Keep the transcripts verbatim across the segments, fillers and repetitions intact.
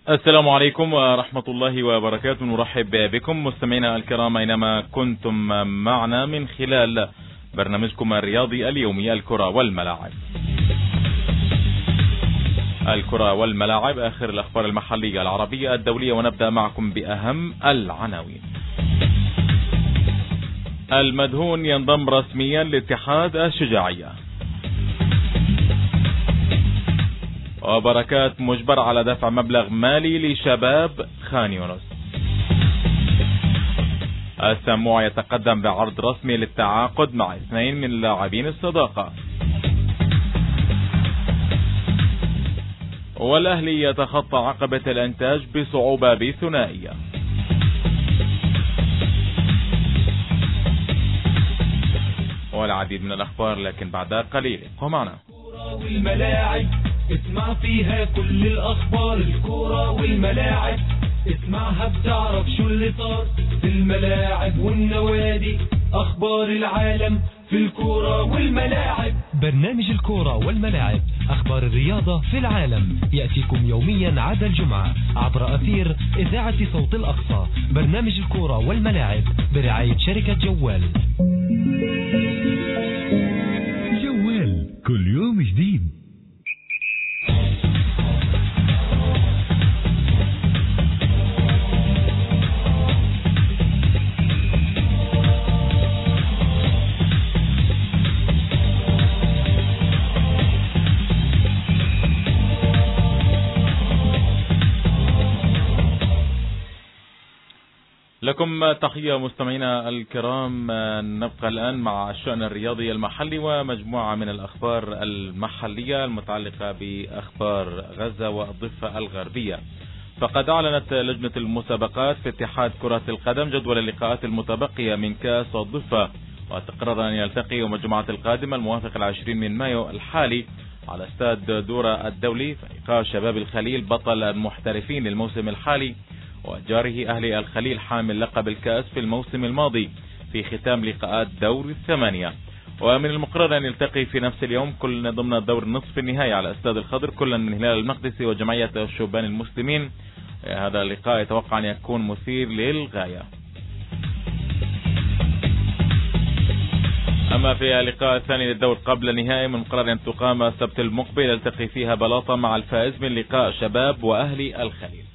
السلام عليكم ورحمة الله وبركاته. نرحب بكم مستمعينا الكرام أينما كنتم معنا من خلال برنامجكم الرياضي اليومي الكرة والملاعب. الكرة والملاعب، آخر الأخبار المحلية العربية الدولية، ونبدأ معكم بأهم العناوين. المدهون ينضم رسميا لاتحاد الشجاعية، وبركات مجبر على دفع مبلغ مالي لشباب خان يونس. السموع يتقدم بعرض رسمي للتعاقد مع اثنين من لاعبين الصداقة. والأهلي يتخطى عقبة الإنتاج بصعوبة بثنائية. والعديد من الأخبار، لكن بعد قليل ابقوا معنا. والملاعب اسمع فيها كل الأخبار، الكورة والملاعب اسمعها بتعرف شو اللي صار في الملاعب والنوادي، أخبار العالم في الكورة والملاعب. برنامج الكورة والملاعب، أخبار الرياضة في العالم، يأتيكم يوميا عدا الجمعة عبر أثير إذاعة صوت الأقصى. برنامج الكورة والملاعب برعاية شركة جوال. جوال كل يوم جديد. لكم تحية مستمعينا الكرام. نبقى الآن مع الشأن الرياضي المحلي ومجموعة من الأخبار المحلية المتعلقة بأخبار غزة والضفة الغربية. فقد أعلنت لجنة المسابقات في اتحاد كرة القدم جدول اللقاءات المتبقية من كأس الضفة، وتقرر أن يلتقي يوم الجمعة القادمة الموافق العشرين من مايو الحالي على استاد دورة الدولي فريقا شباب الخليل بطل المحترفين للموسم الحالي وجاره أهلي الخليل حامل لقب الكأس في الموسم الماضي في ختام لقاءات دور الثمانية. ومن المقرر أن يلتقي في نفس اليوم كل ضمن الدور النصف النهائي على استاد الخضر كل من هلال المقدسي وجمعية الشبان المسلمين. هذا اللقاء يتوقع أن يكون مثير للغاية. أما في اللقاء الثاني للدور قبل النهائي من المقرر أن تقام السبت المقبل يلتقي فيها بلاطة مع الفائز من لقاء شباب وأهلي الخليل.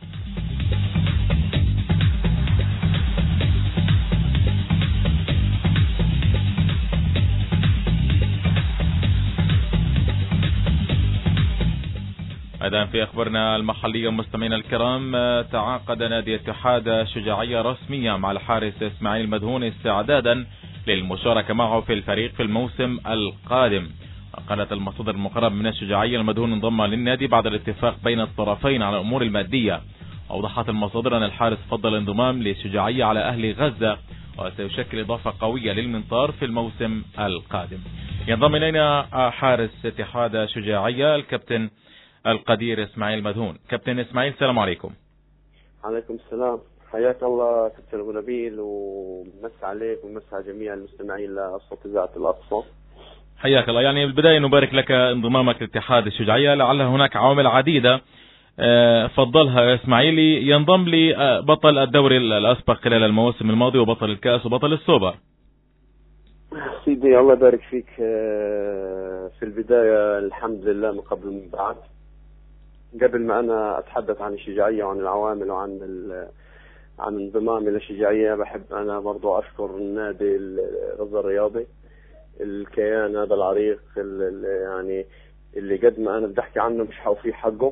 أيضا في أخبارنا المحلية مستمعينا الكرام، تعاقد نادي اتحاد الشجاعية رسميا مع الحارس إسماعيل المدهون استعدادا للمشاركة معه في الفريق في الموسم القادم. قالت المصادر المقربة من الشجاعية المدهون انضم للنادي بعد الاتفاق بين الطرفين على الأمور المادية. أوضحت المصادر أن الحارس فضل الانضمام للشجاعية على أهل غزة وسيشكل إضافة قوية للمنطار في الموسم القادم. ينضم إلينا حارس اتحاد الشجاعية الكابتن القدير إسماعيل مدهون. كابتن إسماعيل، السلام عليكم. عليكم السلام، حياك الله كابتن أبو نبيل، ومسا عليك ومسا على جميع المستمعين لصوت إذاعة الأقصى. حياك الله. يعني بالبداية نبارك لك انضمامك لاتحاد الشجاعية، لعل هناك عوامل عديدة فضلها إسماعيلي ينضم لبطل الدوري الأسبق خلال الموسم الماضي وبطل الكأس وبطل السوبر. سيدي الله يبارك فيك. في البداية الحمد لله من قبل من بعد. قبل ما أنا أتحدث عن الشجاعية وعن العوامل وعن عن انضمامي للشجاعية، بحب أنا برضو أشكر النادي غزة الرياضي، الكيان هذا العريق اللي يعني اللي قد ما أنا بدي أحكي عنه مش حوفيه حقه.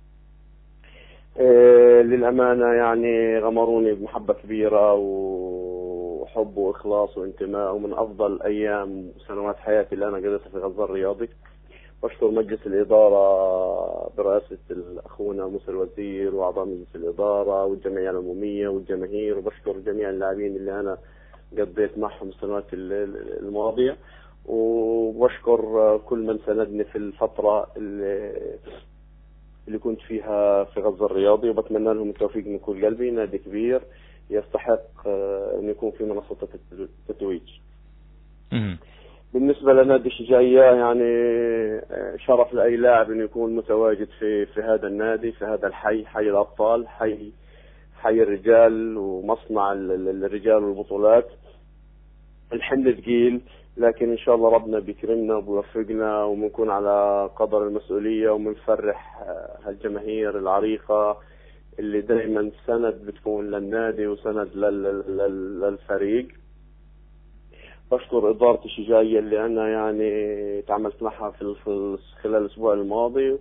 إيه للأمانة يعني غمروني بمحبة كبيرة وحب وإخلاص وانتماء، ومن أفضل أيام وسنوات حياتي اللي أنا قضيتها في غزة الرياضي. بشكر مجلس الإدارة برئاسة أخونا موسى الوزير وأعضاء مجلس الإدارة والجمعية العمومية والجماهير، وبشكر جميع اللاعبين اللي أنا قضيت معهم السنوات الماضية، وبشكر كل من ساندني في الفترة اللي, اللي كنت فيها في غزة الرياضي، وبتمنى لهم التوفيق من كل قلبي. نادي كبير يستحق أن يكون في منصة التتويج. بالنسبة لنادي الشجاعية يعني شرف لأي لاعب إنه يكون متواجد في في هذا النادي، في هذا الحي، حي الأبطال، حي حي الرجال ومصنع الرجال والبطولات. الحمل ثقيل، لكن إن شاء الله ربنا بيكرمنا وبيوفقنا وبنكون على قدر المسؤولية وبنفرح هالجماهير العريقة اللي دائما سند بتكون للنادي وسند للفريق. بشكر إدارة الشجاعية اللي أنا يعني تعاملت معها في خلال الأسبوع الماضي،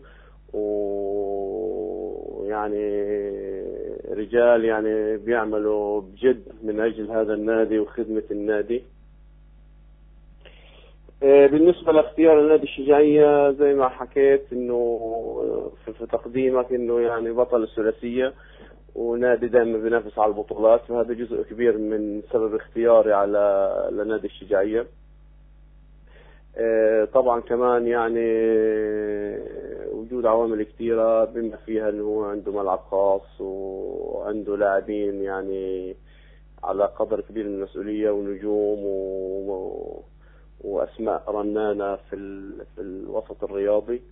ويعني رجال يعني بيعملوا بجد من أجل هذا النادي وخدمة النادي. بالنسبة لاختيار النادي الشجاعية زي ما حكيت إنه في تقديمك إنه يعني بطل الثلاثية ونادي دائما بينافس على البطولات، فهذا جزء كبير من سبب اختياري على لنادي الشجاعية. طبعا كمان يعني وجود عوامل كثيرة بما فيها انه هو عنده ملعب خاص وعنده لاعبين يعني على قدر كبير من المسؤولية ونجوم و... واسماء رنانة في ال... في الوسط الرياضي.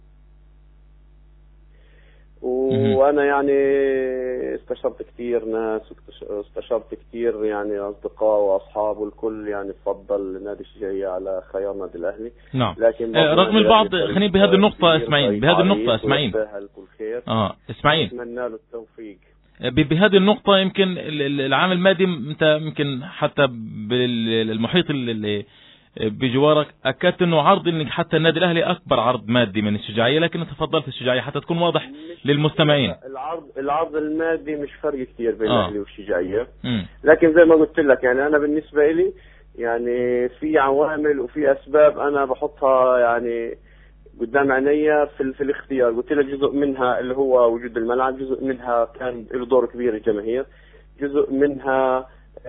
وانا يعني استشرت كثير ناس واستشرت كثير يعني اصدقاء واصحاب، والكل يعني فضل نادي الشجاعية على خيار نادي الاهلي. نعم. لكن رغم البعض خليني بهذه النقطة اسماعيل بهذه النقطة اسماعيل اه اسماعيل اتمنى له التوفيق. بهذه النقطة يمكن العام الماضي انت يمكن حتى بالمحيط اللي بجوارك أكدت أنه عرض إنك حتى النادي الأهلي أكبر عرض مادي من الشجاعية، لكن تفضلت الشجاعية حتى تكون واضح للمستمعين. العرض العرض المادي مش فرق كثير بين آه. الأهلي والشجاعية، لكن زي ما قلت لك يعني أنا بالنسبة لي يعني في عوامل وفي أسباب أنا بحطها يعني قدام عينيا في في الاختيار. قلت لك جزء منها اللي هو وجود الملعب، جزء منها كان له دور كبير الجماهير، جزء منها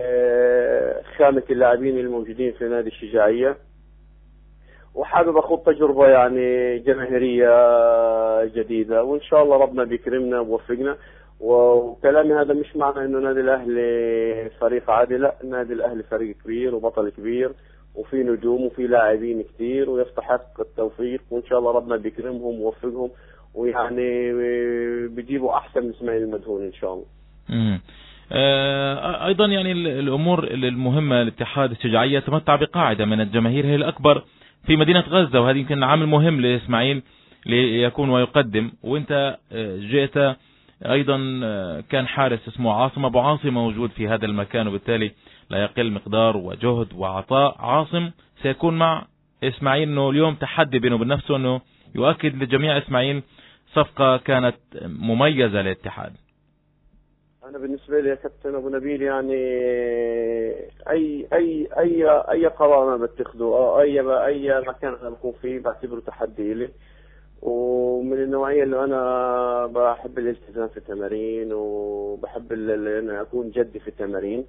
خامة اللاعبين الموجودين في نادي الشجاعية، وحابب أخوض تجربة يعني جماهيرية جديدة، وإن شاء الله ربنا بيكرمنا ووفقنا. وكلامي هذا مش معنى إنه نادي الأهلي فريق عادي، لا، نادي الأهلي فريق كبير وبطل كبير وفي نجوم وفي لاعبين كتير ويستحق التوفيق، وإن شاء الله ربنا بيكرمهم ووفقهم ويعني بيجيبوا أحسن من إسماعيل المدهون إن شاء الله. مم. أيضا يعني الأمور المهمة لاتحاد الشجاعية تمتع بقاعدة من الجماهير هي الأكبر في مدينة غزة، وهذه يمكن عامل مهم لإسماعيل ليكون ويقدم. وانت جئت أيضا كان حارس اسمه عاصم أبو عاصم موجود في هذا المكان، وبالتالي لا يقل مقدار وجهد وعطاء عاصم سيكون مع إسماعيل، أنه اليوم تحدي بينه وبين نفسه أنه يؤكد لجميع إسماعيل صفقة كانت مميزة للاتحاد. أنا بالنسبة لي يا كابتن أبو نبيل يعني أي أي أي أي قرار أنا بتخذه أو أي أي مكان أنا بكون فيه بعتبره تحدي لي، ومن النوعية اللي أنا بحب الالتزام في التمارين وبحب أن أكون جدي في التمارين،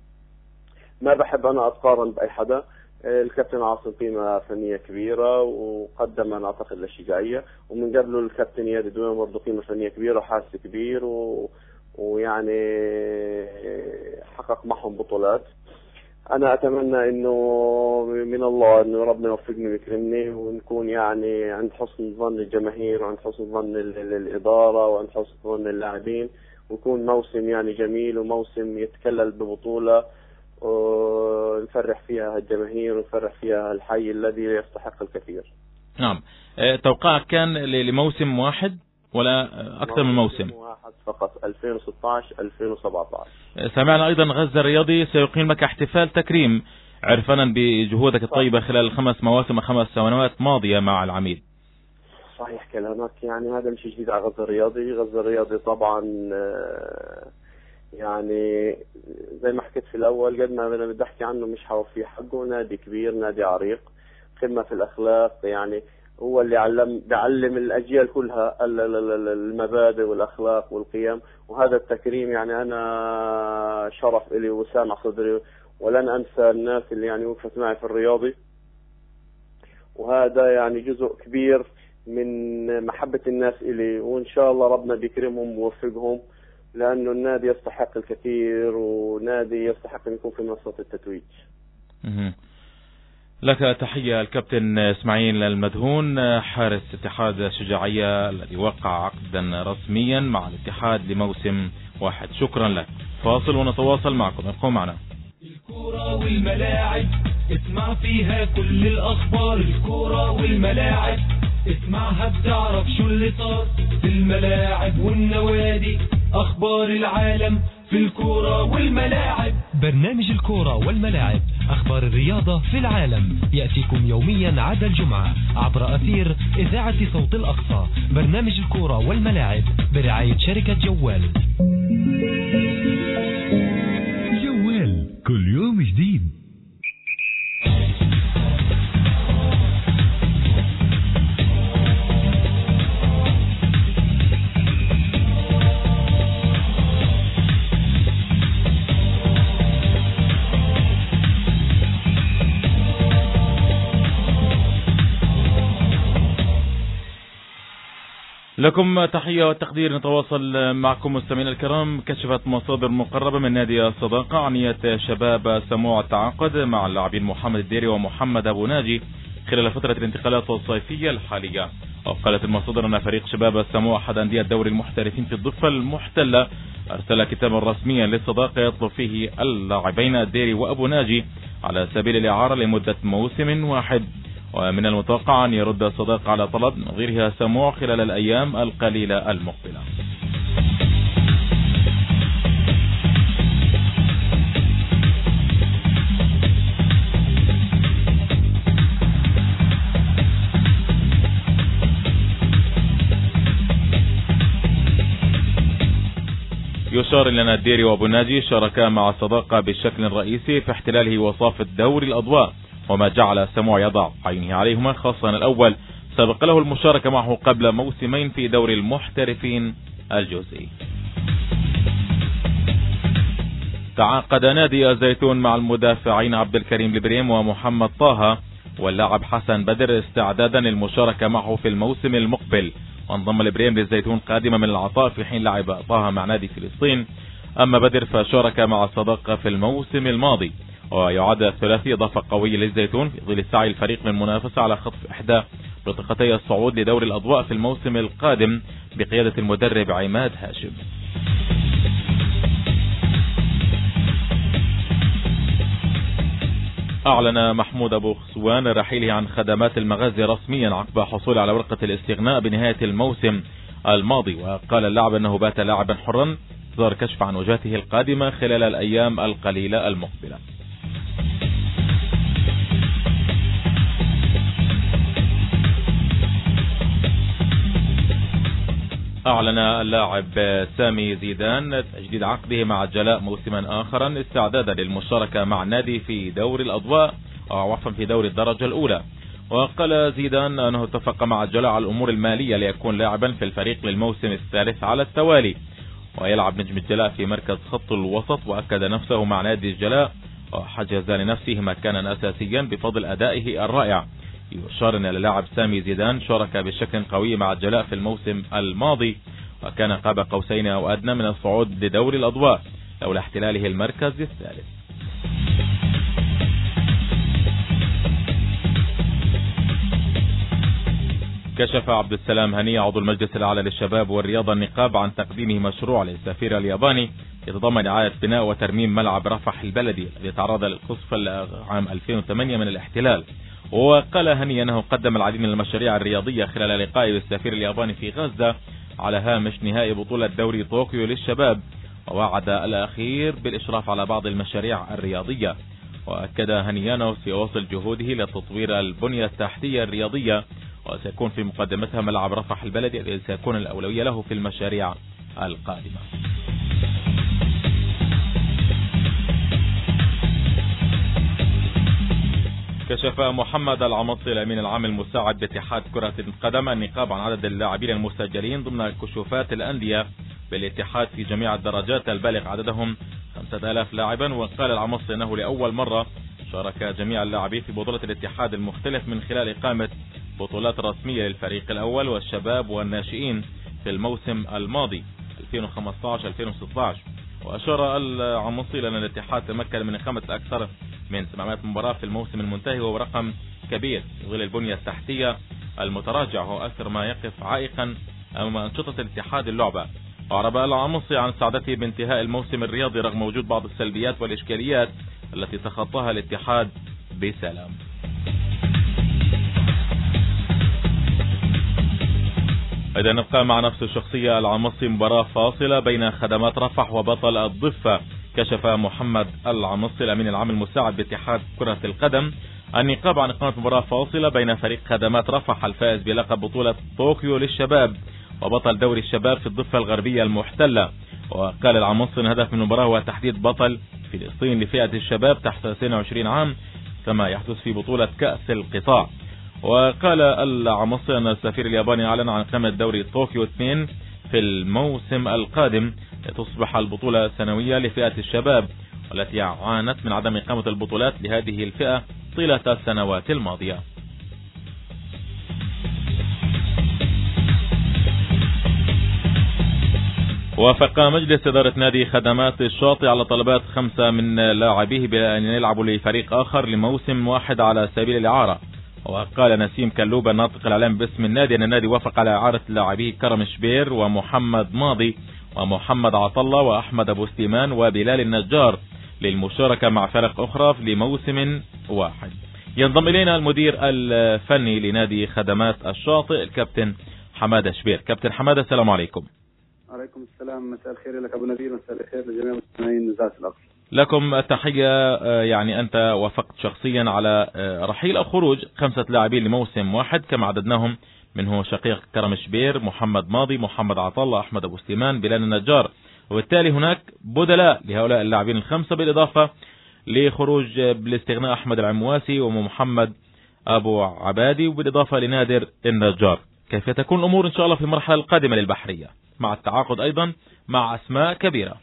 ما بحب أنا أتقارن بأي حدا. الكابتن عاصم قيمة فنية كبيرة وقدم أنا أعتقد للشجاعية، ومن قبله الكابتن ياد دوام برضه قيمة فنية كبيرة وحارس كبير و ويعني حقق معهم بطولات. أنا أتمنى إنه من الله إنه ربنا يوفقني ويكرمني ونكون يعني عند حسن ظن الجماهير وعند حسن ظن الإدارة وعند حسن ظن اللاعبين، ويكون موسم يعني جميل وموسم يتكلل ببطولة ونفرح فيها الجماهير ونفرح فيها الحي الذي يستحق الكثير. نعم. توقعك كان لموسم واحد ولا أكثر من موسم؟ واحد فقط، ألفين وستة عشر ألفين وسبعة عشر. سمعنا أيضا غزة الرياضي سيقيم لك احتفال تكريم عرفنا بجهودك الطيبة خلال خمس مواسم خمس سنوات ماضية مع العميد. صحيح كلامك، يعني هذا مش جديد على غزة الرياضي. غزة الرياضي طبعا يعني زي ما حكيت في الأول قد ما أنا بدي أحكي عنه مش حوفي حقه، نادي كبير، نادي عريق، قمة في الأخلاق، يعني هو اللي علم بيعلم الأجيال كلها المبادئ والأخلاق والقيم، وهذا التكريم يعني أنا شرف إلي وسامع صدري، ولن أنسى الناس اللي يعني وقفت معي في الرياضي، وهذا يعني جزء كبير من محبة الناس إلي، وإن شاء الله ربنا بيكرمهم ووفقهم، لأنه النادي يستحق الكثير ونادي يستحق أن يكون في منصة التتويج. لك تحية الكابتن اسماعيل المدهون حارس اتحاد الشجاعية الذي وقع عقدا رسميا مع الاتحاد لموسم واحد. شكرا لك. فاصل ونتواصل معكم. ابقوا معنا. الكرة والملاعب اسمع فيها كل الأخبار. الكرة والملاعب اسمعها بتعرف شو اللي صار في الملاعب والنوادي. أخبار العالم في الكرة والملاعب. برنامج الكرة والملاعب أخبار الرياضة في العالم يأتيكم يوميا عدا الجمعة عبر أثير إذاعة صوت الأقصى. برنامج الكرة والملاعب برعاية شركة جوال. جوال كل يوم جديد. لكم تحية والتقدير. نتواصل معكم مستمعينا الكرام. كشفت مصادر مقربة من نادي الصداقة عن نية شباب سموع التعاقد مع اللاعبين محمد الديري ومحمد أبو ناجي خلال فترة الانتقالات الصيفية الحالية. وقالت المصادر أن فريق شباب سموع أحد أندية دوري المحترفين في الضفة المحتلة أرسل كتابا رسميا للصداقة يطلب فيه اللاعبين الديري وأبو ناجي على سبيل الإعارة لمدة موسم واحد. ومن المتوقع أن يرد الصداقة على طلب نظيرها سموع خلال الأيام القليلة المقبلة. يشار لنا الديري وابو ناجي شاركا مع الصداقة بشكل رئيسي في احتلاله وصافة دوري الأضواء، وما جعل سموع يضع عينه عليهما، خاصة الأول سبق له المشاركة معه قبل موسمين في دوري المحترفين الجزئي. تعاقد نادي الزيتون مع المدافعين عبد الكريم البريم ومحمد طه واللاعب حسن بدر استعدادا للمشاركة معه في الموسم المقبل. وانضم البريم للزيتون قادما من العطاء في حين لعب طه مع نادي فلسطين، أما بدر فشارك مع الصداقة في الموسم الماضي. ويعد الثلاثي إضافة قوية للزيتون في ظل سعي الفريق للمنافسة على خطف إحدى بطاقتي الصعود لدوري الأضواء في الموسم القادم بقيادة المدرب عماد هاشم. أعلن محمود أبو خسوان رحيله عن خدمات المغازي رسميا عقب حصوله على ورقة الاستغناء بنهاية الموسم الماضي. وقال اللاعب أنه بات لاعبا حرا انتظار كشف عن وجهته القادمة خلال الأيام القليلة المقبلة. أعلن اللاعب سامي زيدان تجديد عقده مع الجلاء موسما آخرا استعدادا للمشاركة مع النادي في دوري الأضواء أو عفوا في دوري الدرجة الأولى. وقال زيدان أنه اتفق مع الجلاء على الأمور المالية ليكون لاعبا في الفريق للموسم الثالث على التوالي، ويلعب نجم الجلاء في مركز خط الوسط. وأكد نفسه مع نادي الجلاء وحجز لنفسه مكانا أساسيا بفضل أدائه الرائع. يشار أن اللاعب سامي زيدان شارك بشكل قوي مع الجلاء في الموسم الماضي وكان قاب قوسين أو أدنى من الصعود لدوري الأضواء لولا احتلاله المركز الثالث. كشف عبد السلام هنية عضو المجلس الأعلى للشباب والرياضة النقاب عن تقديمه مشروع للسفير الياباني يتضمن إعادة بناء وترميم ملعب رفح البلدي الذي تعرض للقصف عام ألفين وثمانية من الاحتلال. وقال هنية أنه قدم العديد من المشاريع الرياضية خلال لقائه بالسفير الياباني في غزة على هامش نهائي بطولة دوري طوكيو للشباب، ووعد الأخير بالإشراف على بعض المشاريع الرياضية. وأكد هنية أنه سيواصل جهوده لتطوير البنية التحتية الرياضية وسيكون في مقدمتها ملعب رفح البلدي الذي سيكون الأولوية له في المشاريع القادمة. كشف محمد العمصي الأمين العام المساعد باتحاد كرة القدم النقاب عن عدد اللاعبين المسجلين ضمن كشوفات الأندية بالاتحاد في جميع الدرجات البالغ عددهم خمسة آلاف لاعبا. وقال العمصي أنه لأول مرة شارك جميع اللاعبين في بطولة الاتحاد المختلف من خلال إقامة بطولات رسمية للفريق الأول والشباب والناشئين في الموسم الماضي ألفين وخمسة عشر ألفين وستة عشر. وأشار العمصي أن الاتحاد تمكن من إقامة أكثر من سبعمائة مباراة في الموسم المنتهي، وهو رقم كبير في ظل البنية التحتية المتراجعة، وهو أكثر ما يقف عائقا أمام أنشطة الاتحاد اللعبة. أعرب العمصي عن سعادته بانتهاء الموسم الرياضي رغم وجود بعض السلبيات والإشكاليات التي تخطاها الاتحاد بسلام. إذا نبقى مع نفس الشخصية العمصي. مباراة فاصلة بين خدمات رفح وبطل الضفة. كشف محمد العمصي الأمين العام المساعد باتحاد كرة القدم النقاب عن إقامة مباراة فاصلة بين فريق خدمات رفح الفائز بلقب بطولة طوكيو للشباب وبطل دوري الشباب في الضفة الغربية المحتلة. وقال العمصي أن هدف من المباراة هو تحديد بطل فلسطين لفئة الشباب تحت سن عشرين عام كما يحدث في بطولة كأس القطاع. وقال العمصي أن السفير الياباني أعلن عن إقامة دوري طوكيو اثنين في الموسم القادم لتصبح البطولة سنوية لفئة الشباب، والتي عانت من عدم إقامة البطولات لهذه الفئة طيلة السنوات الماضية. وافق مجلس إدارة نادي خدمات الشاطئ على طلبات خمسة من لاعبيه بأن يلعبوا لفريق آخر لموسم واحد على سبيل الإعارة. وقال نسيم كلوبة الناطق الإعلامي باسم النادي أن النادي وافق على إعارة لاعبيه كرم شبير ومحمد ماضي ومحمد عطلة وأحمد أبو سليمان وبلال النجار للمشاركة مع فرق أخرى لموسم واحد. ينضم إلينا المدير الفني لنادي خدمات الشاطئ الكابتن حمادة شبير. كابتن حمادة، السلام عليكم. عليكم السلام، مساء الخير لك أبو نبيل، مساء الخير لجميع مستمعين نزاهة الأقصى. لكم التحية. يعني أنت وافقت شخصيا على رحيل أو خروج خمسة لاعبين لموسم واحد كما عددناهم، منه شقيق كرم شبير، محمد ماضي، محمد عطلة، أحمد أبو سليمان، بلال النجار، وبالتالي هناك بدلاء لهؤلاء اللاعبين الخمسة بالإضافة لخروج بالاستغناء أحمد العمواسي ومحمد أبو عبادي وبالإضافة لنادر النجار. كيف تكون الأمور إن شاء الله في المرحلة القادمة للبحرية مع التعاقد أيضا مع أسماء كبيرة؟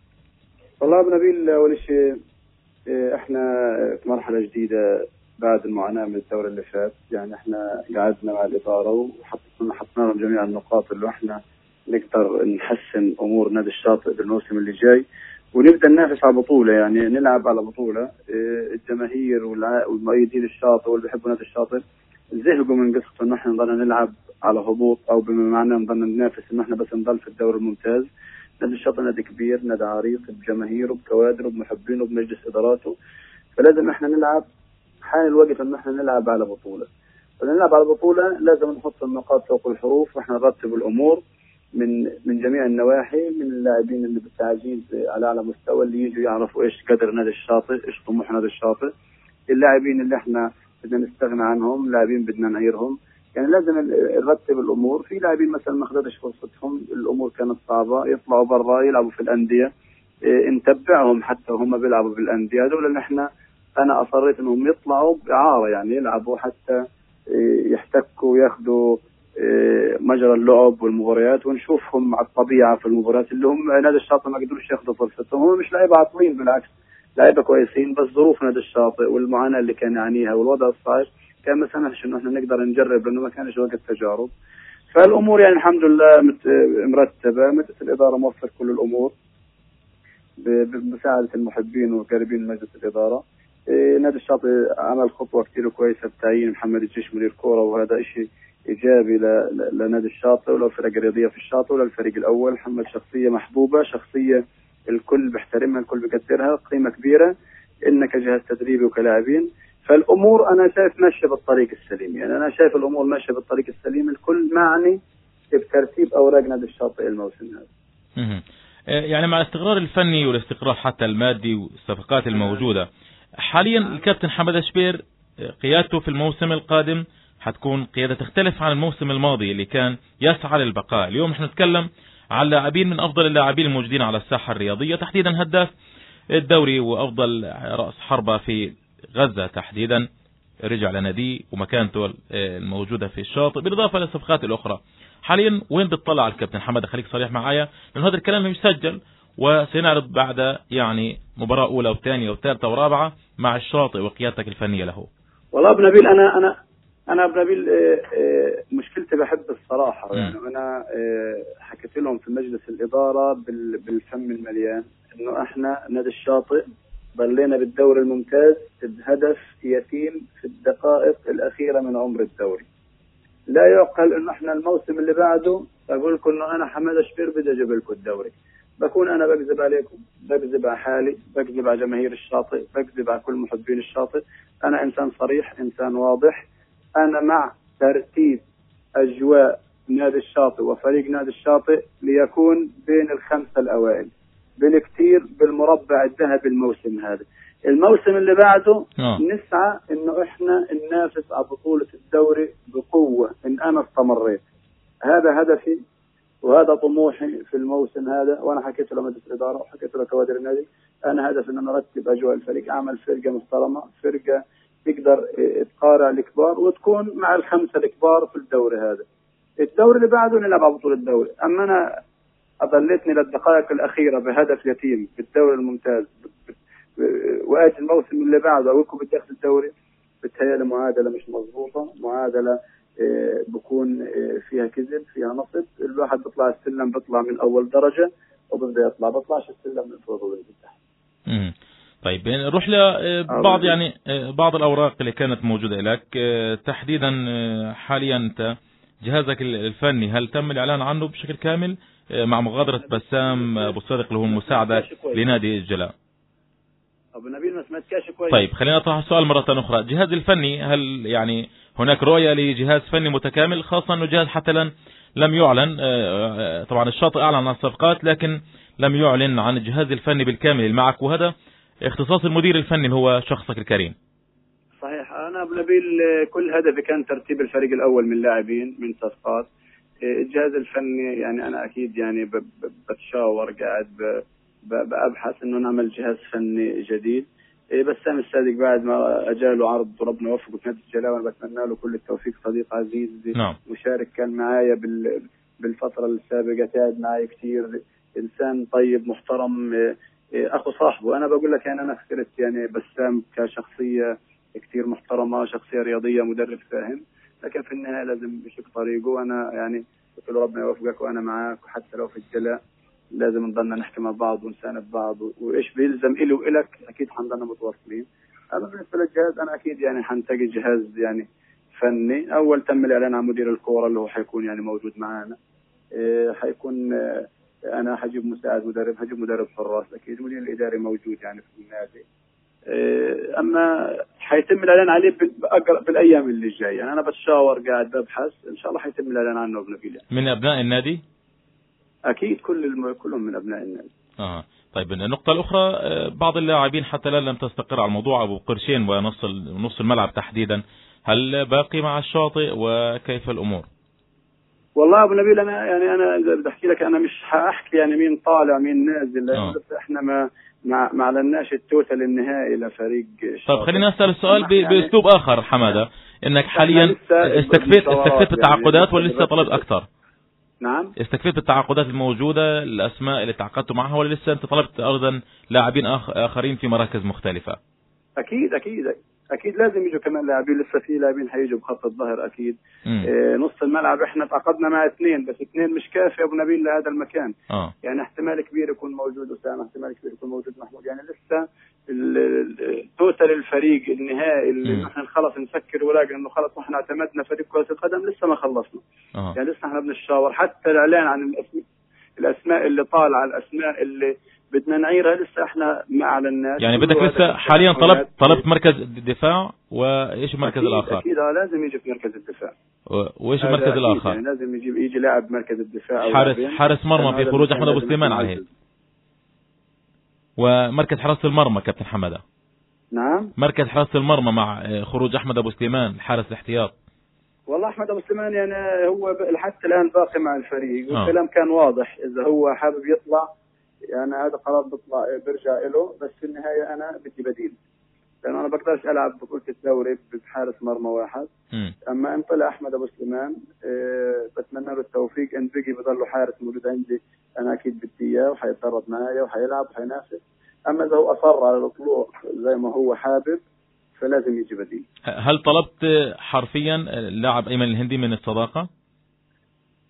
والله أبو نبيل، أول شيء إحنا في مرحلة جديدة بعد المعاناة من الدورة اللي فات. يعني إحنا قعدنا مع الإدارة وحطينا حطنا لهم جميع النقاط اللي إحنا نقدر نحسن أمور نادي الشاطئ بالموسم اللي جاي، ونبدأ ننافس على بطولة، يعني نلعب على بطولة. الجماهير والمؤيدين الشاطئ واللي بيحبوا نادي الشاطئ زهقوا من قصة إنه إحنا نضلنا نلعب على هبوط، أو بما معناه نضلنا ننافس إنه إحنا بس نضل في الدوري الممتاز. نادي الشاطئ نادي كبير، نادي عريق بجماهيره بكوادره بمحبينه بمجلس إداراته، فلازم إحنا نلعب. حان الوقت إنه إحنا نلعب على بطولة. فنلعب على بطولة لازم نحط النقاط فوق الحروف، وإحنا نرتب الأمور من من جميع النواحي، من اللاعبين اللي بالتعزيز على أعلى مستوى اللي يجوا يعرفوا إيش قدر نادي الشاطئ، إيش طموح نادي الشاطئ، اللاعبين اللي إحنا بدنا نستغنى عنهم، لاعبين بدنا نعيرهم. يعني لازم نرتب الأمور. في لاعبين مثلا ما خدتش فرصتهم، الأمور كانت صعبة، يطلعوا برا يلعبوا في الأندية، إيه نتبعهم حتى هم بيلعبوا بالأندية. هذول اللي إحنا أنا أصريت إنهم يطلعوا بإعارة، يعني يلعبوا حتى إيه يحتكوا وياخدوا إيه مجرى اللعب والمباريات، ونشوفهم على الطبيعة في المباريات اللي هم نادي الشاطئ ما قدروش ياخدوا فرصتهم. هم مش لعيبة عاطلين، بالعكس لعيبة كويسين، بس ظروف نادي الشاطئ والمعاناة اللي كان يعانيها والوضع الصعب كان ما سمحش انه احنا نقدر نجرب، لانه ما كانش وقت تجارب. فالامور يعني الحمد لله مرتبه، مجلس الاداره موفر كل الامور بمساعده المحبين وقريبين مجلس الاداره. إيه نادي الشاطئ عمل خطوه كثير كويسه بتعيين محمد الجيش مدير كوره، وهذا شيء ايجابي لنادي الشاطئ وللفرق الرياضيه في الشاطئ وللفريق الاول. محمد شخصيه محبوبه، شخصيه الكل بيحترمها، الكل بيقدرها، قيمه كبيره إنك كجهاز تدريبي وكلاعبين. فالأمور أنا شايف ماشية بالطريق السليم، يعني أنا شايف الأمور ماشية بالطريق السليم، الكل معني بترتيب أوراق نادي الشاطئ الموسم هذا. يعني مع الاستقرار الفني والاستقرار حتى المادي والصفقات الموجودة حاليا، الكابتن حمادة شبير قيادته في الموسم القادم حتكون قيادة تختلف عن الموسم الماضي اللي كان يسعى للبقاء. اليوم نحن نتكلم عن لاعبين من أفضل اللاعبين الموجودين على الساحة الرياضية، تحديدا هداف الدوري وأفضل رأس حربة في غزة تحديدا رجع لناديه ومكانته الموجودة في الشاطئ، بالإضافة للصفقات الأخرى. حاليا وين بتطلع الكابتن حمادة؟ خليك صريح معايا، لأن هذا الكلام يسجل وسنعرض بعد يعني مباراة أولى وثانية وثالثة ورابعة مع الشاطئ وقيادتك الفنية له. والله أبو نبيل، أنا أنا أنا أبو نبيل مشكلتي بحب الصراحة. يعني أنا حكيت لهم في مجلس الإدارة بالفم المليان إنه إحنا نادي الشاطئ ضلينا بالدوري الممتاز بهدف يتيم في الدقائق الأخيرة من عمر الدوري. لا يعقل إنه إحنا الموسم اللي بعده أقول لكم إنه أنا حمادة شبير بدي أجيب لكم الدوري، بكون أنا بكذب عليكم، بكذب على حالي، بكذب على جماهير الشاطئ، بكذب على كل محبين الشاطئ. أنا إنسان صريح، إنسان واضح. أنا مع ترتيب أجواء نادي الشاطئ وفريق نادي الشاطئ ليكون بين الخمسة الأوائل بالكثير بالمربع الذهبي الموسم هذا. الموسم اللي بعده أوه. نسعى إنه إحنا ننافس على بطولة الدوري بقوة إن أنا استمريت. هذا هدفي وهذا طموحي في الموسم هذا، وأنا حكيت له مجلس الإدارة وحكيت له كوادر النادي. أنا هدف إن أنا أرتب أجواء الفريق، أعمل فرقة محترمة، فرقة تقدر تقارع الكبار وتكون مع الخمسة الكبار في الدوري هذا. الدوري اللي بعده نلعب على بطولة الدوري. أما أنا أضلتني للدقائق الأخيرة بهدف يتيم بالدوري الممتاز وآجي الموسم اللي بعده أقولكم بدي أخذ الدوري، بتهيألي معادلة مش مضبوطة، معادلة بكون فيها كذب، فيها نصب. الواحد بيطلع السلم بيطلع من أول درجة وببدأ يطلع، بيطلعش السلم من فوق وبنزل تحت. طيب نروح لبعض يعني بعض الأوراق اللي كانت موجودة لك تحديدا. حاليا أنت جهازك الفني هل تم الإعلان عنه بشكل كامل مع مغادرة بسام أبو صادق اللي هو مساعدة لنادي الجلاء؟ أبو نبيل ما سمعتكاش كويس. طيب خلينا نطرح السؤال مرة أخرى. الجهاز الفني هل يعني هناك رؤية لجهاز فني متكامل، خاصة أنه جهاز حتى الآن لم يعلن؟ طبعا الشاطئ أعلن عن الصفقات لكن لم يعلن عن الجهاز الفني بالكامل معك، وهذا اختصاص المدير الفني اللي هو شخصك الكريم. صحيح. أنا أبو نبيل كل هدفي كان ترتيب الفريق الأول من لاعبين من صفقات. الجهاز الفني يعني أنا أكيد يعني بتشاور قاعد بأبحث إنه نعمل جهاز فني جديد. بسام الصادق بعد ما أجاله عرض وربنا وفقه في نادي الجلاء وأنا بتمنى له كل التوفيق، صديق عزيز. نعم. مشارك كان معايا بالفترة السابقة، تعب معي كثير، إنسان طيب محترم، أخو صاحبه. أنا بقول لك يعني أنا اخترت يعني بسام كشخصية كثير محترمة، شخصية رياضية، مدرب فاهم، لكن في النهاية لازم يشق طريقه. وأنا يعني قلت له ربنا يوفقك وأنا معاك، وحتى لو في الجلاء لازم نضلنا نحكي مع بعض ونساند بعض، وإيش بيلزم إلي وإلك أكيد حنضلنا متواصلين. أما بالنسبة للجهاز أنا أكيد يعني حنتقي جهاز يعني فني. أول تم الإعلان عن مدير الكورة اللي هو حيكون يعني موجود معنا. إيه حيكون إيه أنا حجيب مساعد مدرب، حجيب مدرب حراس، أكيد المدير الإداري موجود يعني في النادي. إيه أما حيتم الإعلان عليه بالأيام اللي جاية. يعني أنا بتشاور قاعد ببحث، إن شاء الله حيتم الإعلان عنه ابن نبيل. من أبناء النادي؟ أكيد كل الم... كلهم من أبناء النادي. آه. طيب النقطة الأخرى، بعض اللاعبين حتى الآن لم تستقر على الموضوع أبو قرشين ونص نص الملعب تحديدا، هل باقي مع الشاطئ وكيف الأمور؟ والله أبو نبيل أنا يعني أنا إذا بدي أحكي لك أنا مش هأحكي يعني مين طالع مين نازل، لأن إحنا ما ما ما أعلناش التوتال النهائي لفريق الشاطئ. طيب خلينا نسأل السؤال يعني بأسلوب آخر حمادة، إنك حاليا استكفيت استكفيت بالتعاقدات ولا لسه طلبت أكثر؟ نعم. استكفيت بالتعاقدات الموجودة، الأسماء اللي تعاقدتوا معها، ولا لسه أنت طلبت أيضا لاعبين آخرين في مراكز مختلفة؟ أكيد أكيد أكيد لازم يجوا كمان لاعبين، لسه في لاعبين حيجوا بخط الظهر أكيد. إيه نص الملعب إحنا تعاقدنا مع اثنين، بس اثنين مش كافي أبو نبيل لهذا المكان. آه. يعني احتمال كبير يكون موجود أسامة، احتمال كبير يكون موجود محمود. يعني لسه توتال الفريق النهائي اللي نحن خلص نسكر ولاقي إنه خلص نحن اعتمدنا فريق كرة القدم لسه ما خلصنا. آه. يعني لسه إحنا بنتشاور، حتى الإعلان عن الأسماء الأسماء اللي طالعة، الأسماء اللي بدنا نعيرها لسه احنا ما اعلناش. يعني بدك لسه حاليا طلبت طلبت مركز الدفاع، وايش المركز أكيد الاخر؟ اكيد لازم يجي في مركز الدفاع. وايش المركز الاخر؟ يعني لازم يجي يجي لاعب مركز الدفاع، حارس حارس مرمى في خروج احمد ابو سليمان على هيك. ومركز حراسة المرمى كابتن حماده. نعم مركز حراسة المرمى مع خروج احمد ابو سليمان حارس الاحتياط. والله احمد ابو سليمان يعني هو حتى الان باقي مع الفريق، والكلام كان واضح اذا هو حابب يطلع يعني هذا قرار بيطلع برجع له، بس في النهايه انا بدي بديل، لانه انا بقدرش العب بطوله الدوري بحارس مرمى واحد. م. اما ان طلع احمد ابو سليمان أه بتمنى له التوفيق، ان بقي بضله حارس موجود عندي انا اكيد بدي اياه وحيتدرب معايا وحيلعب وحينافس. اما اذا هو اصر على الطلوع زي ما هو حابب فلازم يجي بديل. هل طلبت حرفيا اللاعب ايمن الهندي من الصداقه؟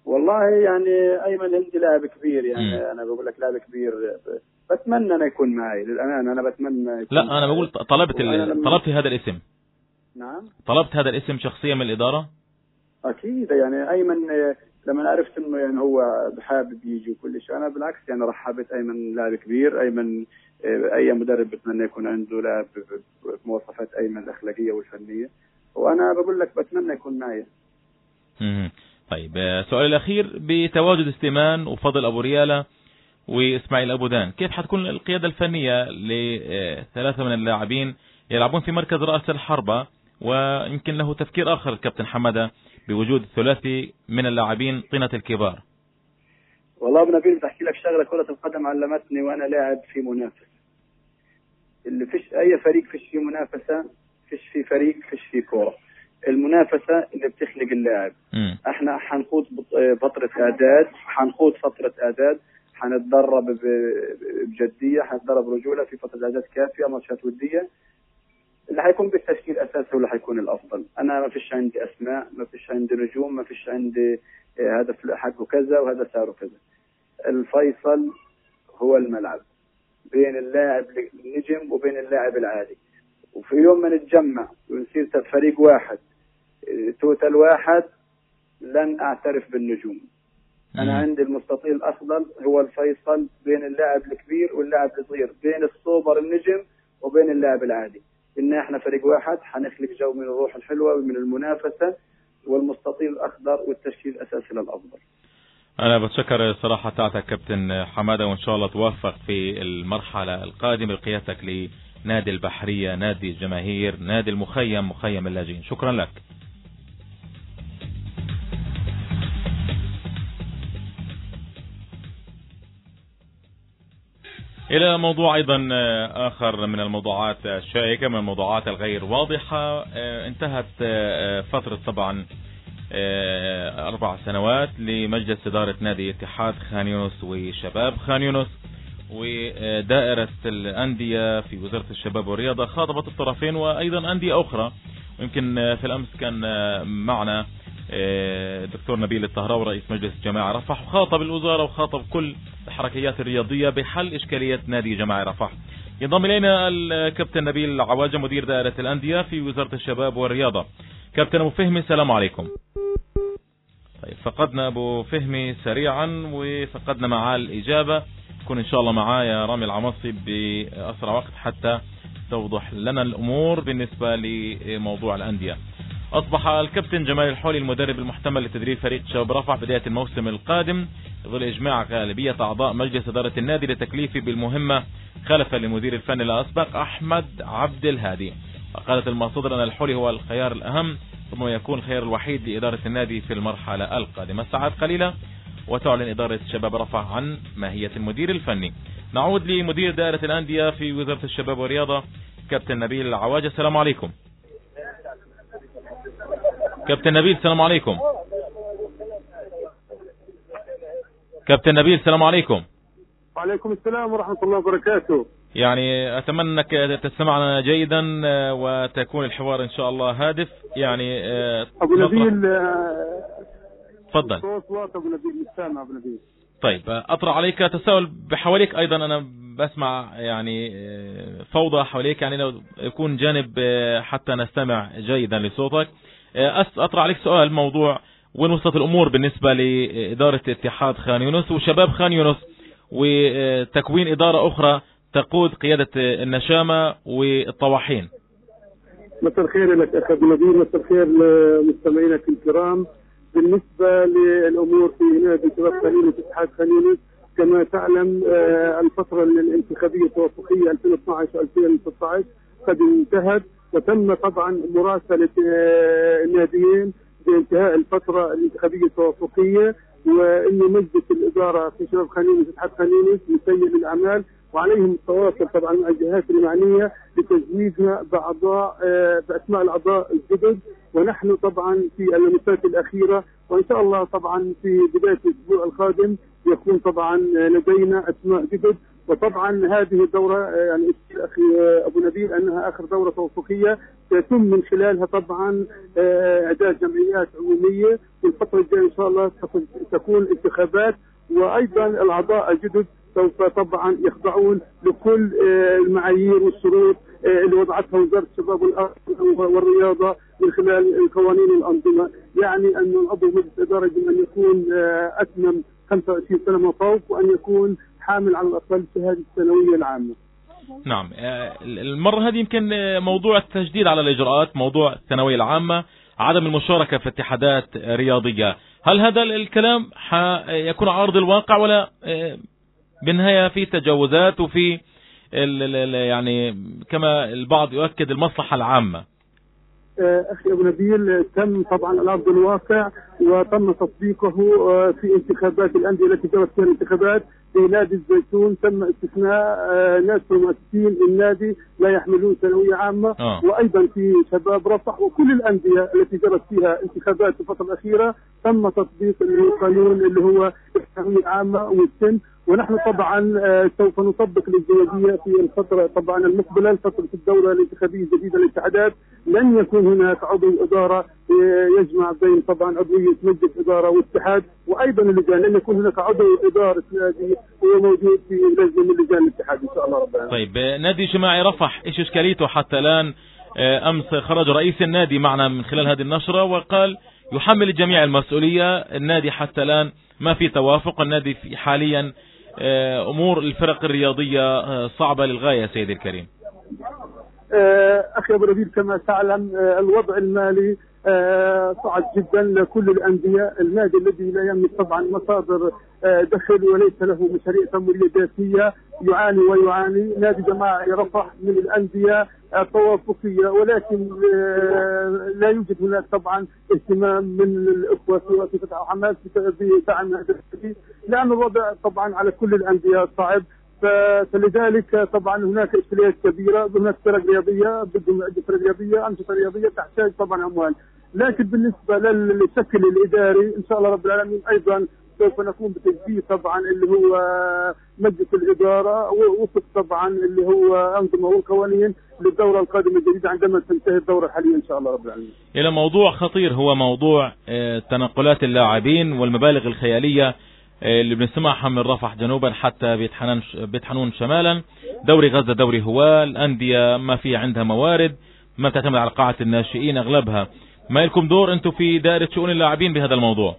والله يعني ايمن هندي لاعب كبير يعني م. انا بقول لك لاعب كبير، بتمنى انه يكون معي للامانه، انا بتمنى يكون. لا انا بقول طلبت لما... طلبت هذا الاسم. نعم طلبت هذا الاسم شخصيا من الاداره. اكيد يعني ايمن لما عرفت انه يعني هو حابب يجي وكل شيء، انا بالعكس يعني رحبت. ايمن لاعب كبير، ايمن اي مدرب بتمنى يكون عنده لاعب بمواصفات ايمن الاخلاقيه والفنيه، وانا بقول لك بتمنى يكون معي. امم طيب السؤال الاخير، بتواجد سليمان وفضل ابو رياله واسماعيل ابو دان، كيف حتكون القياده الفنيه لثلاثه من اللاعبين يلعبون في مركز راس الحربه، ويمكن له تفكير اخر الكابتن حماده بوجود الثلاثي من اللاعبين طينة الكبار؟ والله ابو نبيل بحكي لك شغله، كره القدم علمتني وانا لاعب في منافسه، اللي فيش اي فريق فيش فيه منافسه، فيش في فريق فيش في كوره. المنافسه اللي بتخلق اللاعب. م. احنا حنخوض فتره اعداد، حنخوض فتره اعداد، حنتدرب بجديه، حنتدرب رجوله في فتره اعداد كافيه، ماتشات وديه. اللي حيكون بالتشكيل اساسي واللي حيكون الافضل. انا ما فيش عندي اسماء، ما فيش عندي نجوم، ما فيش عندي هدف حقه كذا وهذا سعره كذا. الفيصل هو الملعب بين اللاعب النجم وبين اللاعب العادي، وفي يوم ما نتجمع ونصير فريق واحد توتال واحد لن اعترف بالنجوم. انا عندي المستطيل الافضل هو الفيصل بين اللاعب الكبير واللاعب الصغير، بين السوبر النجم وبين اللاعب العادي. إن إحنا فريق واحد حنخلق جو من الروح الحلوة ومن المنافسة والمستطيل الأخضر والتشكيل الأساسي للأفضل. أنا بتشكر الصراحة تاعتك كابتن حمادة، وإن شاء الله توفق في المرحلة القادمة بقيادتك لنادي البحرية، نادي الجماهير، نادي المخيم، مخيم اللاجئين. شكرا لك. إلى موضوع أيضا آخر من الموضوعات الشائكة، من الموضوعات الغير واضحة. انتهت فترة طبعا أربع سنوات لمجلس إدارة نادي اتحاد خان يونس وشباب خان يونس، ودائرة الأندية في وزارة الشباب والرياضة خاطبت الطرفين وأيضا أندية أخرى. يمكن في الأمس كان معنا الدكتور نبيل الطهراوي رئيس مجلس جماعة رفح، وخاطب الوزارة وخاطب كل الحركيات الرياضية بحل إشكالية نادي جماعة رفح. ينضم إلينا الكابتن نبيل العواجة مدير دائرة الأندية في وزارة الشباب والرياضة. كابتن أبو فهمي السلام عليكم. طيب فقدنا أبو فهمي سريعا وفقدنا معاه الإجابة. يكون إن شاء الله معاه يا رامي العمصي بأسرع وقت حتى توضح لنا الأمور بالنسبة لموضوع الأندية. أصبح الكابتن جمال الحولي المدرب المحتمل لتدريب فريق شباب رفح بداية الموسم القادم ظل إجماع غالبية أعضاء مجلس إدارة النادي لتكليفه بالمهمة خلفا لمدير الفني الأسبق أحمد عبد الهادي. وقالت المصادر أن الحولي هو الخيار الأهم ثم يكون الخيار الوحيد لإدارة النادي في المرحلة القادمة. ساعات قليلة وتعلن إدارة شباب رفح عن ماهية المدير الفني. نعود لمدير دائرة الأندية في وزارة الشباب والرياضة كابتن نبيل العواجة. السلام عليكم. كابتن نبيل السلام عليكم. كابتن نبيل السلام عليكم. وعليكم السلام ورحمة الله وبركاته. يعني أتمنى أنك تستمعنا جيدا وتكون الحوار إن شاء الله هادف. يعني أبو نبيل تفضل. أبو نبيل السلام أبو نبيل. طيب أطرح عليك تساؤل بحواليك أيضا، أنا بسمع يعني فوضى حواليك، يعني لو يكون جانب حتى نستمع جيدا لصوتك. أطرح عليك سؤال، موضوع وين وصلت الأمور بالنسبة لإدارة اتحاد خان يونس وشباب خان يونس وتكوين إدارة أخرى تقود قيادة النشامة والطواحين. مساء الخير لك أخي أبو نبيل، مساء الخير لمستمعينك الكرام. بالنسبة للأمور في نادي شباب خان يونس اتحاد خان يونس، كما تعلم الفترة الانتخابية التوافقية ألفين واثني عشر ألفين وستة عشر قد انتهت، وتم طبعا مراسلة الناديين بانتهاء الفترة الانتخابية التوافقية، وإن مجلس الإدارة في شباب خان يونس اتحاد خان يونس مسير للأعمال، وعليهم التواصل طبعا مع الجهات المعنية لتزويجنا بأعضاء بأسماء الأعضاء الجدد، ونحن طبعا في اللمسات الأخيرة، وإن شاء الله طبعا في بداية الأسبوع القادم يكون طبعا لدينا أسماء جدد وطبعا هذه الدورة يعني أخي أبو نبيل أنها آخر دورة توافقية سيتم من خلالها طبعا إعداد جمعيات عمومية، والفترة الجاية إن شاء الله تكون انتخابات، وأيضا الأعضاء الجدد سوف طبعا يخضعون لكل المعايير والشروط اللي وضعتها وزارة الشباب والرياضة من خلال القوانين والأنظمة. يعني أن عضو مجلس الإدارة يجب أن يكون أتمم خمسة وعشرين سنة وفوق، وأن يكون حامل على الأقل الشهادة الثانوية العامة. نعم، المرة هذه يمكن موضوع التجديد على الإجراءات، موضوع الثانوية العامة، عدم المشاركة في اتحادات رياضية، هل هذا الكلام يكون عارض الواقع ولا بالنهاية في تجاوزات وفي يعني كما البعض يؤكد المصلحة العامة؟ أخي أبو نبيل، تم طبعا الأرض الواقع وتم تطبيقه في انتخابات الأندية التي جرت فيها الانتخابات. في نادي الزيتون تم استثناء ناس مؤسسين النادي لا يحملون ثانوية عامة آه. وأيضا في شباب رفح وكل الأندية التي جرت فيها انتخابات في الفترة الأخيرة تم تطبيق القانون اللي هو الثانوية العامة والسن. ونحن طبعا سوف نطبق الازدواجية في الفترة طبعا المقبلة، فترة الدورة الانتخابية الجديدة للاتحادات. لن يكون هناك عضو إدارة يجمع بين طبعا عضوية مجلس إدارة واتحاد وأيضا اللجان، لن يكون هناك عضو إدارة نادي هو موجود في لجنة من لجان الاتحاد إن شاء الله رب العالمين. طيب، نادي جماعي رفح إيش إشكاليته حتى الآن؟ أمس خرج رئيس النادي معنا من خلال هذه النشرة وقال يحمل الجميع المسؤولية. النادي حتى الآن ما في توافق، النادي في حاليا أمور الفرق الرياضية صعبة للغاية. سيدي الكريم، أخي أبو نبيل، كما تعلم الوضع المالي صعب جدا لكل الأندية. النادي الذي لا يملك طبعا مصادر دخل وليس له مشاريع تمويلية ذاتية يعاني ويعاني. نادي جماعي رفح من الأندية التوافقية، ولكن لا يوجد هناك طبعا اهتمام من الإخوة سواء في فتح حماس بدعم هذا النادي، لأن الوضع طبعا على كل الأندية صعب. فلذلك طبعا هناك اشكاليات كبيره، هناك فرق رياضيه بدهم فرق رياضيه، انشطه رياضيه تحتاج طبعا اموال. لكن بالنسبه للشكل الاداري ان شاء الله رب العالمين ايضا سوف نقوم بتجديد طبعا اللي هو مجلس الاداره ووفق طبعا اللي هو انظمه والقوانين للدوره القادمه الجديده عندما تنتهي الدوره الحاليه ان شاء الله رب العالمين. الى موضوع خطير هو موضوع تنقلات اللاعبين والمبالغ الخياليه اللي بنسمعها من رفح جنوبا حتى بيت حنون بيت حنون شمالا. دوري غزة دوري هوال، الأندية ما في عندها موارد، ما تعتمد على قاعة الناشئين أغلبها. ما لكم دور أنتم في دائرة شؤون اللاعبين بهذا الموضوع؟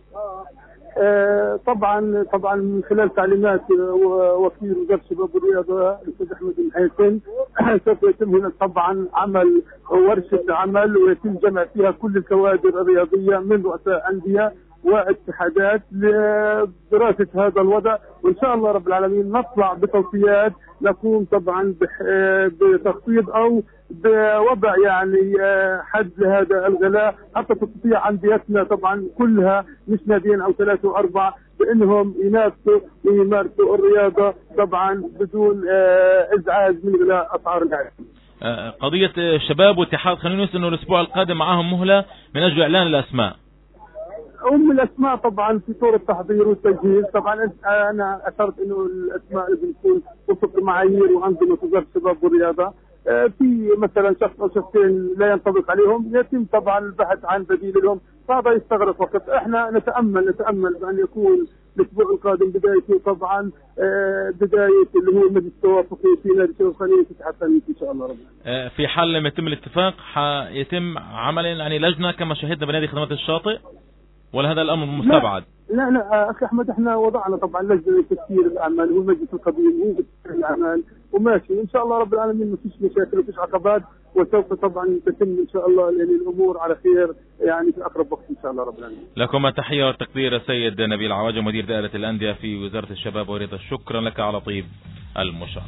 آه طبعا طبعا من خلال تعليمات وكيل وزارة الشباب والرياضة الأستاذ أحمد المحيسن سوف يتم هنا طبعا عمل ورشة عمل ويتم جمع فيها كل الكوادر الرياضية من رؤساء أندية واتحادات لدراسة هذا الوضع، وإن شاء الله رب العالمين نطلع بتوصيات نقوم طبعا بتخفيض أو بوضع يعني حد لهذا الغلاء حتى تستطيع أنديتنا طبعا كلها مش ناديين أو ثلاثة وأربعة بأنهم ينافسوا ويمارسوا الرياضة طبعا بدون إزعاج من غلاء أسعار اللعب. قضية الشباب واتحاد خلينا نقول إنه الأسبوع القادم معهم مهلة من أجل إعلان الأسماء. أم الأسماء طبعا في طور التحضير والتجهيز. طبعا أنا أشرت إنه الأسماء لازم تكون وفق معايير وأنظمة وزارة الشباب والرياضة. في مثلا شخص أو شخصين لا ينطبق عليهم يتم طبعا البحث عن بديل لهم، فهذا يستغرق وقت. احنا نتأمل نتأمل بأن يكون الأسبوع القادم بدايته طبعا بداية اللي هو مجلس التوافقي في نادي الشباب خليل حتى إن شاء الله رب. في حال لم يتم الاتفاق حيتم عمل يعني لجنة كما شاهدنا بنادي خدمات الشاطئ، ولا هذا الأمر مستبعد؟ لا لا أخي أحمد، احنا وضعنا طبعا لجنة لتسيير الأعمال والمجلس القديم هو تسيير الأعمال وماشي إن شاء الله رب العالمين، ما فيش مشاكل وفيش عقبات، وسوف طبعا تتم إن شاء الله يعني الأمور على خير يعني في أقرب وقت إن شاء الله رب العالمين. لكم التحية والتقدير السيد نبيل عواجة مدير دائرة الأندية في وزارة الشباب والرياضة، شكرا لك على طيب المشاركة.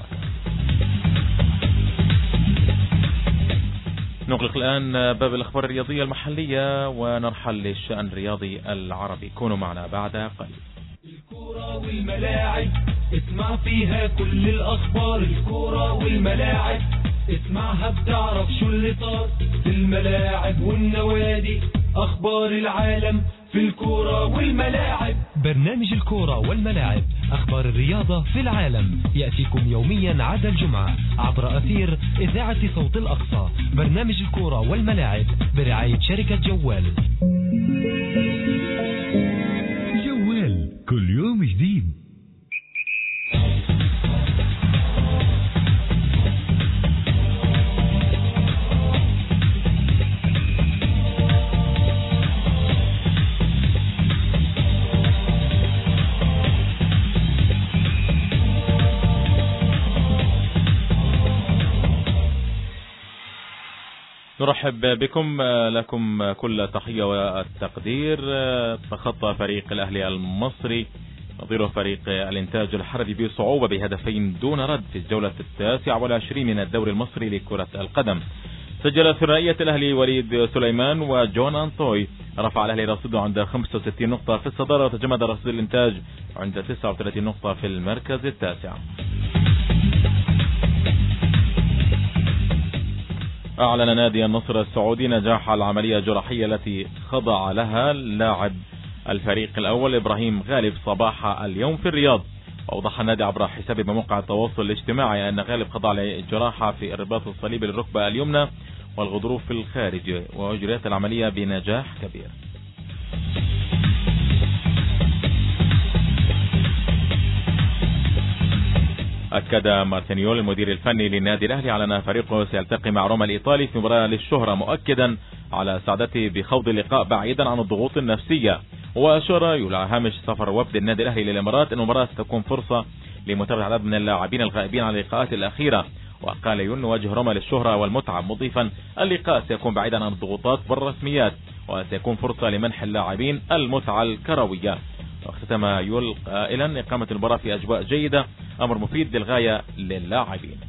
نغلق الآن باب الأخبار الرياضية المحلية ونرحل للشأن الرياضي العربي. كونوا معنا بعد قليل. الكرة والملاعب اسمع فيها كل الأخبار، الكرة والملاعب اسمعها بتعرف شو اللي صار في الملاعب والنوادي، أخبار العالم في الكرة والملاعب. برنامج الكرة والملاعب أخبار الرياضة في العالم يأتيكم يوميا عدا الجمعة عبر أثير إذاعة صوت الأقصى. برنامج الكورة والملاعب برعاية شركة جوال. جوال كل يوم جديد. نرحب بكم، لكم كل تحية والتقدير. تخطى فريق الأهلي المصري نظيره فريق الإنتاج الحربي بصعوبة بهدفين دون رد في الجولة التاسعة والعشرين من الدوري المصري لكرة القدم. سجل ثنائية الأهلي وليد سليمان وجون أنطوي، رفع الأهلي رصيده عند خمسة وستين نقطة في الصدارة، وتجمد رصيد الإنتاج عند تسعة وثلاثين نقطة في المركز التاسع. أعلن نادي النصر السعودي نجاح العملية الجراحية التي خضع لها لاعب الفريق الأول إبراهيم غالب صباح اليوم في الرياض. وأوضح النادي عبر حسابه بموقع التواصل الاجتماعي أن غالب خضع لجراحة في الرباط الصليبي للركبة اليمنى والغضروف في الخارج، وأجريت العملية بنجاح كبير. أكد مارتينيول المدير الفني للنادي الأهلي على أن فريقه سيلتقي مع روما الإيطالي في مباراة للشهرة، مؤكدا على سعادته بخوض اللقاء بعيدا عن الضغوط النفسية. وأشار يولع هامش سفر وفد النادي الأهلي للإمارات أن المباراة ستكون فرصة لمتابعة عدد من اللاعبين الغائبين عن اللقاءات الأخيرة. وقال يون نواجه روما للشهرة والمتعة، مضيفا اللقاء سيكون بعيدا عن الضغوطات والرسميات وسيكون فرصة لمنح اللاعبين المتعة الكروية. واختتم يول قائلا إقامة المباراة في أجواء جيدة أمر مفيد للغاية للاعبين.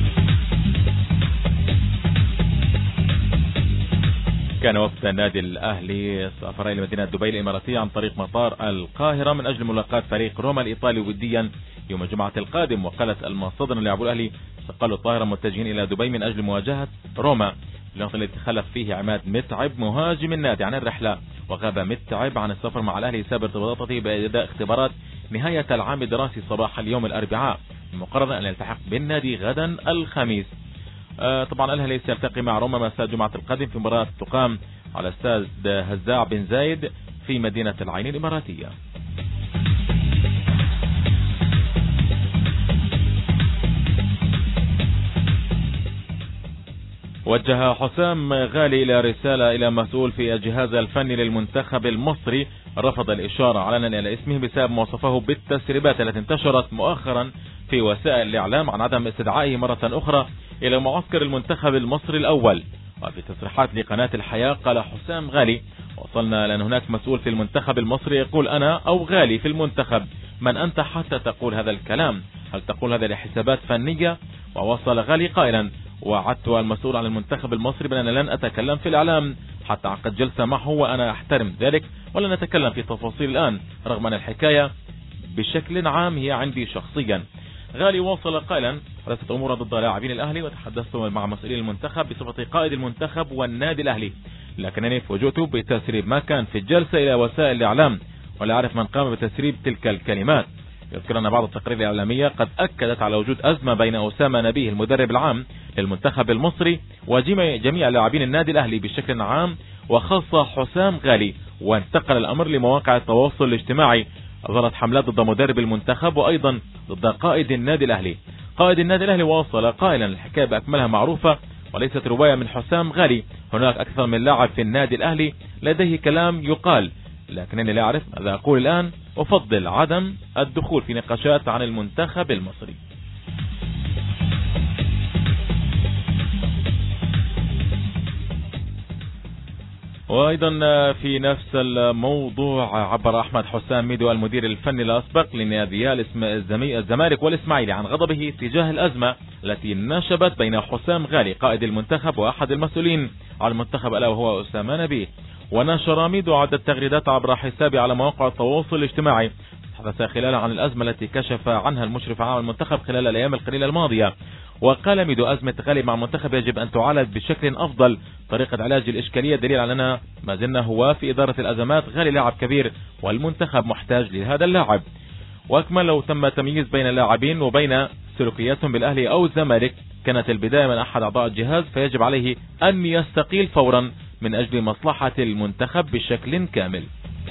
كان وفد النادي الأهلي سافر إلى مدينة دبي الإماراتية عن طريق مطار القاهرة من أجل ملاقاة فريق روما الإيطالي وديا يوم الجمعة القادم. وقالت المصادر أن لاعبو الأهلي استقلوا الطائرة متجهين إلى دبي من أجل مواجهة روما، الوقت الذي تخلف فيه عماد متعب مهاجم النادي عن الرحلة. وغاب متعب عن السفر مع الأهلي بسبب ارتباطاته بأداء اختبارات نهاية العام الدراسي صباح اليوم الأربعاء، المقرر أن يلتحق بالنادي غدا الخميس. آه طبعا الأهلي سيلتقي مع روما مساء الجمعة القادم في مباراة تقام على استاد هزاع بن زايد في مدينة العين الإماراتية. وجه حسام غالي إلى رسالة إلى مسؤول في الجهاز الفني للمنتخب المصري، رفض الإشارة علنا إلى اسمه بسبب ما وصفه بالتسريبات التي انتشرت مؤخرا في وسائل الإعلام عن عدم استدعائه مرة أخرى إلى معسكر المنتخب المصري الأول. وفي تصريحات لقناة الحياة قال حسام غالي: وصلنا لأن هناك مسؤول في المنتخب المصري يقول أنا أو غالي في المنتخب، من أنت حتى تقول هذا الكلام؟ هل تقول هذا لحسابات فنية؟ ووصل غالي قائلا: وعدت المسؤول عن المنتخب المصري بأن لن أتكلم في الإعلام حتى عقد جلسة معه وأنا أحترم ذلك ولن أتكلم في تفاصيل الآن، رغم أن الحكاية بشكل عام هي عندي شخصيا. غالي واصل قائلا: حدثت أمور ضد لاعبين الأهلي وتحدثت مع مسؤولي المنتخب بصفة قائد المنتخب والنادي الأهلي، لكنني فوجئت بتسريب ما كان في الجلسة إلى وسائل الإعلام ولا أعرف من قام بتسريب تلك الكلمات. يذكر أن بعض التقارير الإعلامية قد أكدت على وجود أزمة بين أسامة نبيه المدرب العام للمنتخب المصري وجميع لاعبين النادي الأهلي بشكل عام وخاصة حسام غالي، وانتقل الأمر لمواقع التواصل الاجتماعي. أظهرت حملات ضد مدرب المنتخب وأيضا ضد قائد النادي الأهلي. قائد النادي الأهلي واصل قائلا: الحكاية بأكملها معروفة وليست رواية من حسام غالي، هناك أكثر من لاعب في النادي الأهلي لديه كلام يقال، لكنني لا أعرف ماذا أقول الآن، أفضل عدم الدخول في نقاشات عن المنتخب المصري. وأيضا في نفس الموضوع عبر أحمد حسام ميدو المدير الفني الأسبق لناديا الزمالك والإسماعيلي عن غضبه تجاه الأزمة التي نشبت بين حسام غالي قائد المنتخب وأحد المسؤولين على المنتخب ألا وهو أسامة نبيه. ونشر ميدو عدة تغريدات عبر حسابه على مواقع التواصل الاجتماعي تحدث خلالها عن الأزمة التي كشف عنها المشرف على المنتخب خلال الأيام القليلة الماضية. وقال ميدو: أزمة غالي مع المنتخب يجب أن تعالج بشكل أفضل، طريقة علاج الإشكالية دليل على أننا ما زلنا هو في إدارة الأزمات، غالي لاعب كبير والمنتخب محتاج لهذا اللاعب. وأكمل لو تم تمييز بين اللاعبين وبين سلوكياتهم بالأهلي أو الزمالك كانت البداية من أحد أعضاء الجهاز، فيجب عليه أن يستقيل فورا من أجل مصلحة المنتخب بشكل كامل.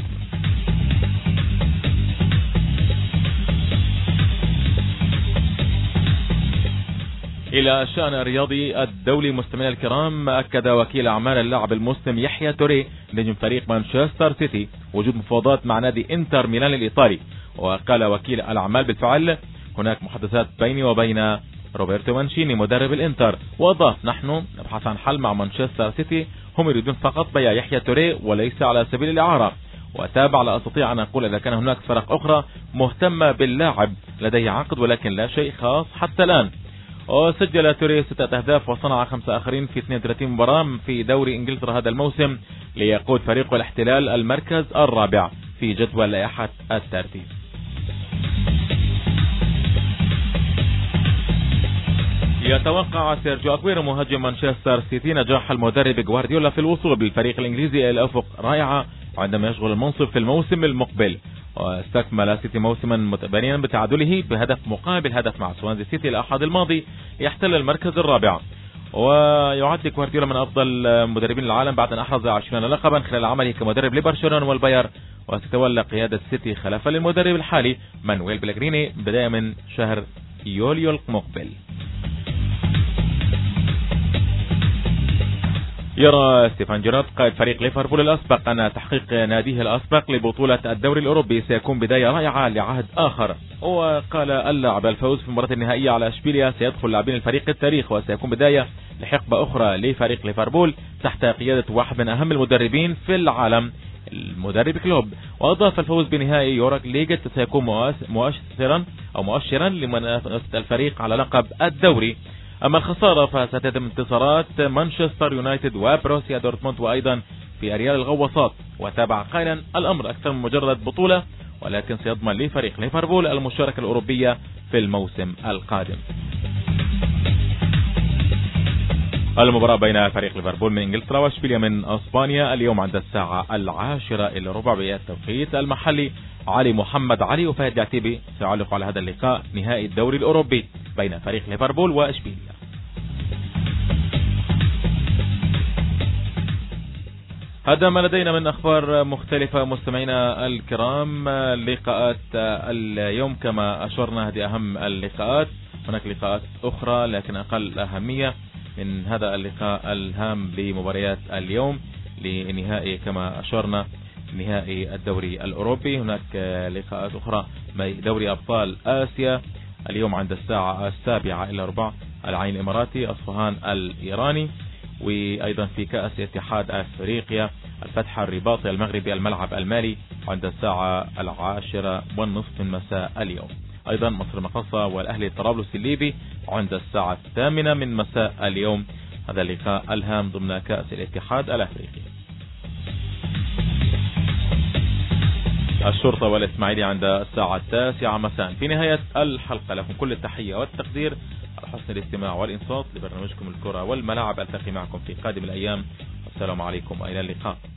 إلى الشأن الرياضي الدولي مستمعينا الكرام، أكد وكيل أعمال اللاعب المسلم يحيى توريه نجم فريق مانشستر سيتي وجود مفاوضات مع نادي انتر ميلان الإيطالي. وقال وكيل الأعمال بالفعل هناك محادثات بيني وبين روبرتو مانشيني مدرب الانتر، وأضاف نحن نبحث عن حل مع مانشستر سيتي، هم يريدون فقط بيع يحيى توريه وليس على سبيل الإعارة. وتابع لا أستطيع أن أقول إذا كان هناك فرق أخرى مهتمة باللاعب لديه عقد ولكن لا شيء خاص حتى الآن. وسجل توريه ستة أهداف وصنع خمسة آخرين في اثنين وثلاثين مباراة في دوري إنجلترا هذا الموسم ليقود فريق الاحتلال المركز الرابع في جدول لائحة الترتيب. يتوقع سيرجيو أغويرو مهاجم مانشستر سيتي نجاح المدرب جوارديولا في الوصول بالفريق الإنجليزي إلى أفق رائعة عندما يشغل المنصب في الموسم المقبل. واستكمل سيتي موسما متبانيا بتعادله بهدف مقابل هدف مع سوانزي سيتي الأحد الماضي يحتل المركز الرابع. ويعد جوارديولا من أفضل مدربين العالم بعد أن أحرز عشرين لقبا خلال عمله كمدرب لبرشلونة والباير، وستتولى قيادة سيتي خلفا للمدرب الحالي مانويل بلغريني بداية من شهر يوليو المقبل. يرى ستيفان جيرارد قائد فريق ليفربول الأسبق أن تحقيق ناديه الأسبق لبطولة الدوري الأوروبي سيكون بداية رائعة لعهد آخر. وقال اللاعب الفوز في المباراة النهائية على اشبيليا سيدخل لاعبين الفريق التاريخ، وسيكون بداية لحقبة أخرى لفريق ليفربول تحت قيادة واحد من أهم المدربين في العالم المدرب كلوب. وأضاف الفوز بنهائي يوروك ليج سيكون مؤشرا أو مؤشرا لمنافسة الفريق على لقب الدوري. أما الخسارة فستتم انتصارات مانشستر يونايتد وبروسيا دورتموند وأيضا في ريال الغواصات. وتابع قائلا الأمر أكثر من مجرد بطولة ولكن سيضمن لفريق ليفربول المشاركة الأوروبية في الموسم القادم. المباراة بين فريق ليفربول من انجلترا واشبيليا من اسبانيا اليوم عند الساعة العاشرة الا ربع بالتوقيت المحلي. علي محمد علي وفهد العتيبي سيعلق على هذا اللقاء نهائي الدوري الأوروبي بين فريق ليفربول واشبيليا. هذا ما لدينا من أخبار مختلفة مستمعينا الكرام. لقاءات اليوم كما أشرنا هذه أهم اللقاءات، هناك لقاءات أخرى لكن أقل أهمية من هذا اللقاء الهام بمباريات اليوم لنهائي كما أشرنا نهائي الدوري الأوروبي. هناك لقاءات أخرى دوري أبطال آسيا اليوم عند الساعة السابعة إلا ربع العين الإماراتي أصفهان الإيراني، وأيضا في كأس اتحاد أفريقيا الفتح الرباطي المغربي الملعب المالي عند الساعة العاشرة والنصف من مساء اليوم. أيضا مصر المقصة والأهلي طرابلس الليبي عند الساعة الثامنة من مساء اليوم. هذا اللقاء الهام ضمن كأس الاتحاد الأفريقي. الشرطة والإسماعيلي عند الساعة التاسعة مساء. في نهاية الحلقة لكم كل التحية والتقدير على حسن الاستماع والإنصات لبرنامجكم الكرة والملاعب. ألتقي معكم في قادم الأيام. السلام عليكم وإلى اللقاء.